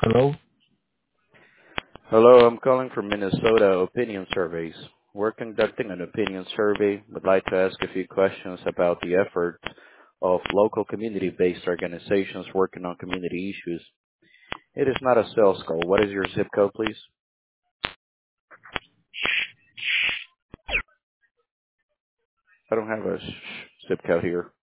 Hello? Hello, I'm calling from Minnesota Opinion Surveys. We're conducting an opinion survey. Would like to ask a few questions about the efforts of local community-based organizations working on community issues. It is not a sales call. What is your zip code, please? I don't have a zip code here.